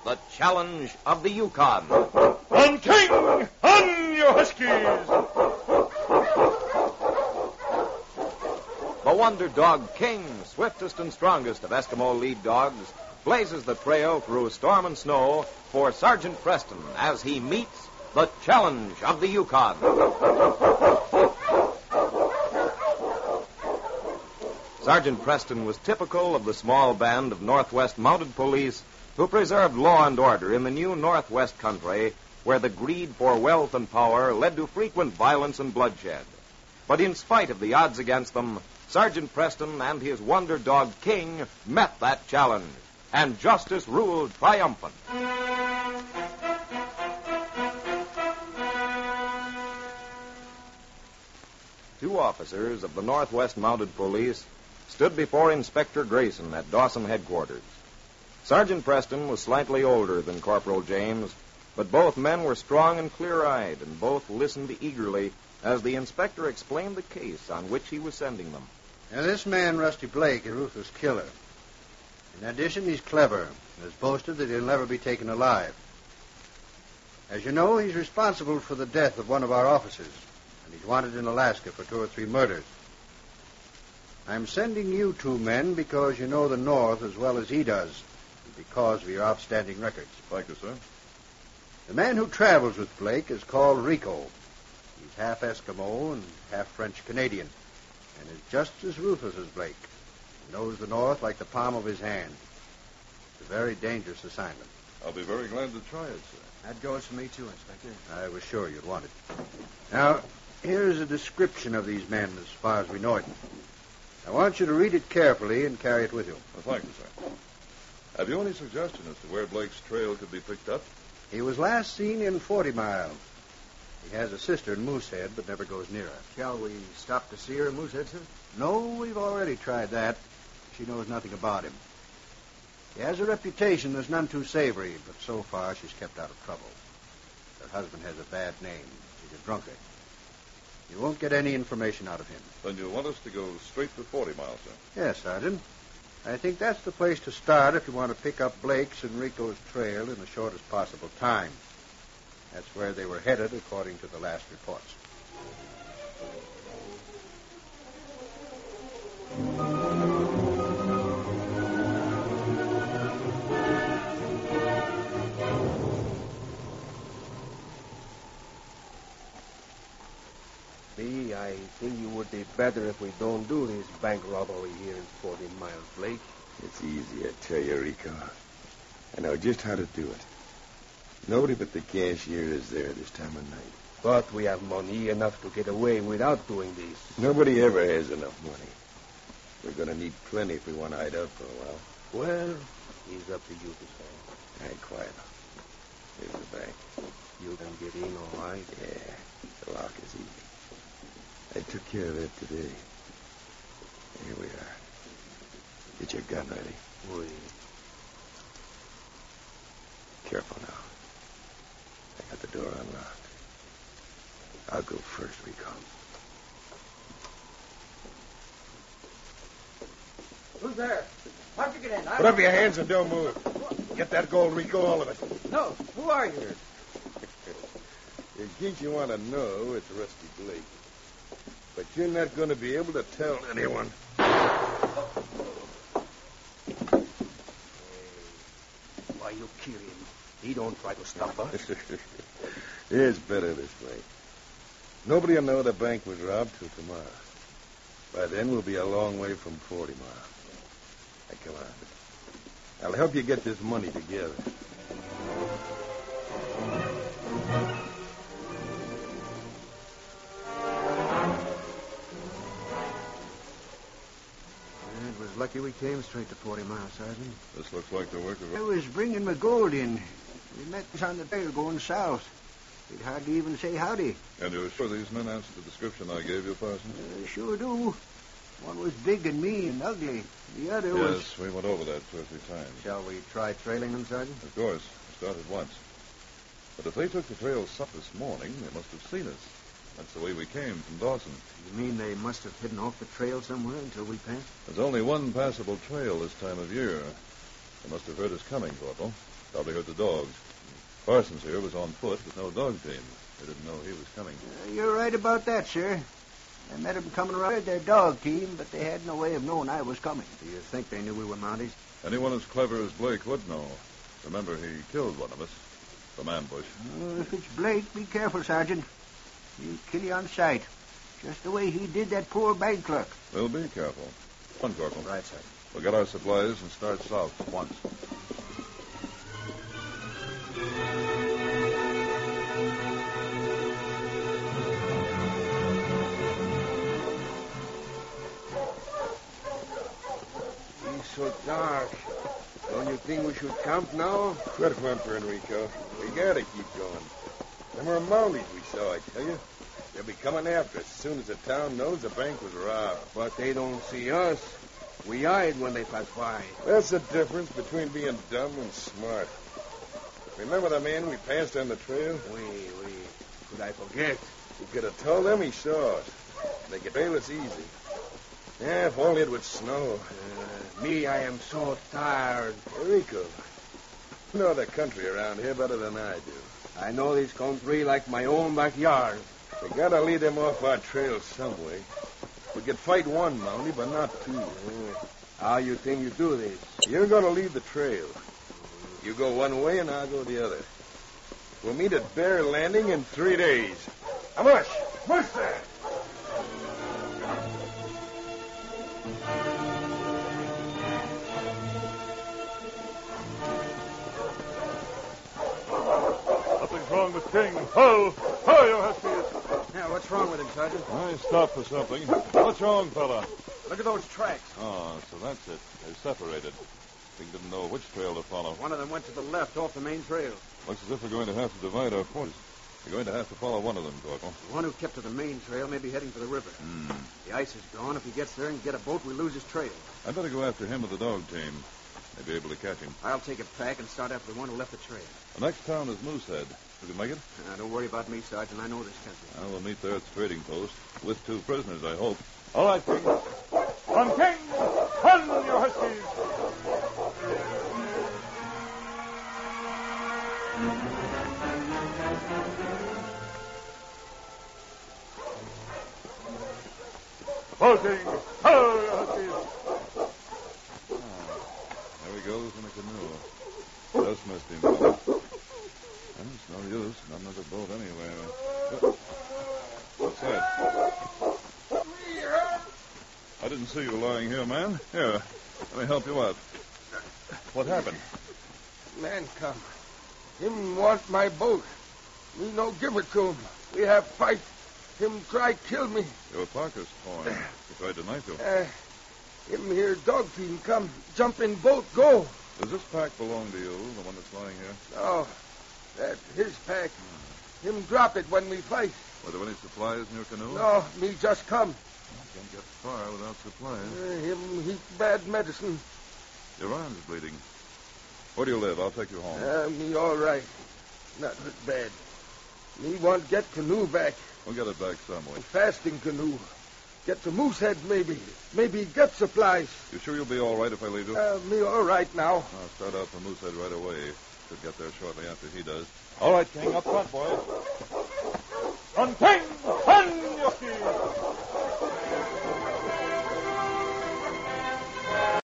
the challenge of the Yukon. On King! On, you Huskies! The Wonder Dog King, swiftest and strongest of Eskimo lead dogs, blazes the trail through storm and snow for Sergeant Preston as he meets the challenge of the Yukon. Sergeant Preston was typical of the small band of Northwest Mounted Police who preserved law and order in the new Northwest country where the greed for wealth and power led to frequent violence and bloodshed. But in spite of the odds against them, Sergeant Preston and his Wonder Dog King met that challenge, and justice ruled triumphant. Two officers of the Northwest Mounted Police stood before Inspector Grayson at Dawson headquarters. Sergeant Preston was slightly older than Corporal James, but both men were strong and clear-eyed, and both listened eagerly as the inspector explained the case on which he was sending them. Now, this man, Rusty Blake, is a ruthless killer. In addition, he's clever and has boasted that he'll never be taken alive. As you know, he's responsible for the death of one of our officers, and he's wanted in Alaska for 2 or 3 murders. I'm sending you 2 men because you know the North as well as he does, and because of your outstanding records. Thank you, sir. The man who travels with Blake is called Rico. He's half Eskimo and half French-Canadian, and is just as ruthless as Blake. He knows the North like the palm of his hand. It's a very dangerous assignment. I'll be very glad to try it, sir. That goes for me, too, Inspector. I was sure you'd want it. Now, here's a description of these men as far as we know it. I want you to read it carefully and carry it with you. Well, thank you, sir. Have you any suggestion as to where Blake's trail could be picked up? He was last seen in 40 Mile. He has a sister in Moosehead, but never goes near her. Shall we stop to see her in Moosehead, sir? No, we've already tried that. She knows nothing about him. He has a reputation that's none too savory, but so far she's kept out of trouble. Her husband has a bad name. He's a drunkard. You won't get any information out of him. Then you want us to go straight to 40 Mile, sir? Yes, Sergeant. I think that's the place to start if you want to pick up Blake's and Rico's trail in the shortest possible time. That's where they were headed, according to the last reports. I think it would be better if we don't do this bank robbery here in 40 Mile, Blake. It's easy, I tell you, Rico. I know just how to do it. Nobody but the cashier is there this time of night. But we have money enough to get away without doing this. Nobody ever has enough money. We're going to need plenty if we want to hide out for a while. Well, it's up to you to say. All right, quiet. Here's the bank. You can get in all right? Yeah, the lock is easy. I took care of that today. Here we are. Get your gun ready. Oui. Careful now. I got the door unlocked. I'll go first, Rico. Who's there? How'd you get in? Put up your hands and don't move. Get that gold, Rico, all of it. No. Who are you? In case you want to know, it's Rusty Blake. But you're not going to be able to tell anyone. Why, you kill him. He don't try to stop us. It's better this way. Nobody will know the bank was robbed till tomorrow. By then, we'll be a long way from 40 Mile. Now, come on. I'll help you get this money together. It was lucky we came straight to 40 Mile, Sergeant. This looks like the work of... I was bringing my gold in. We met us on the trail going south. We'd hardly even say howdy. And you're sure these men answer the description I gave you, Parson? Sure do. One was big and mean and ugly. The other was... Yes, we went over that 2 or 3 times. Shall we try trailing them, Sergeant? Of course. We started once. But if they took the trail south this morning, they must have seen us. That's the way we came from Dawson. You mean they must have hidden off the trail somewhere until we passed? There's only one passable trail this time of year. They must have heard us coming, Corporal. Probably heard the dogs. Parsons here was on foot with no dog team. They didn't know he was coming. You're right about that, sir. I met them coming around their dog team, but they had no way of knowing I was coming. Do you think they knew we were Mounties? Anyone as clever as Blake would know. Remember, he killed one of us from ambush. If it's Blake, be careful, Sergeant. He'll kill you on sight. Just the way he did that poor bank clerk. We'll be careful. Come on, Corporal. Right, sir. We'll get our supplies and start south at once. It's so dark. Don't you think we should camp now? Quit whimpering, Enrico. We gotta keep going. Them are Mounties we saw, I tell you. They'll be coming after us as soon as the town knows the bank was robbed. But they don't see us. We hide when they pass by. That's the difference between being dumb and smart. Remember the man we passed on the trail? We. Could I forget? We could have told them he saw us. They could bail us easy. Yeah, if only it would snow. Me, I am so tired. Enrico, you know the country around here better than I do. I know this country like my own backyard. We gotta lead them off our trail some way. We could fight one Mountie, but not two. How you think you do this? You're gonna lead the trail. You go one way and I'll go the other. We'll meet at Bear Landing in 3 days. How much? Mush there! Nothing's wrong with King. Ho! Ho, you huskies! Yeah, what's wrong with him, Sergeant? I stopped for something. What's wrong, fella? Look at those tracks. Oh, so that's it. They're separated. King didn't know which trail to follow. One of them went to the left off the main trail. Looks as if we're going to have to divide our forces. We're going to have to follow one of them, Corporal. The one who kept to the main trail may be heading for the river. The ice is gone. If he gets there and get a boat, we lose his trail. I'd better go after him with the dog team. May be able to catch him. I'll take a pack and start after the one who left the trail. The next town is Moosehead. You can make it? Don't worry about me, Sergeant. I know this country. We'll meet there at the trading post with 2 prisoners, I hope. All right, King. On King! On, you huskies! Boating! Ho, you huskies! There he goes in a canoe. Just missed him, fella. And it's no use. Not another boat anywhere. What's that? I didn't see you lying here, man. Here, let me help you out. What happened? Man come. Him want my boat. Me no give it to him. We have fight. Him try kill me. Your pocket's torn. He tried to knife you. Him here dog team come. Jump in boat, go. Does this pack belong to you, the one that's lying here? No. That his pack. Him drop it when we fight. Were there any supplies in your canoe? No, me just come. Can't get far without supplies. Him heat bad medicine. Your arm's bleeding. Where do you live? I'll take you home. Me all right. Not bad. Me want get canoe back. We'll get it back some way. Fasting canoe. Get to Moosehead, maybe. Maybe get supplies. You sure you'll be all right if I leave you? Me all right now. I'll start out for Moosehead right away. Should get there shortly after he does. All right, King. Up front, boys. On King! On, Yoki!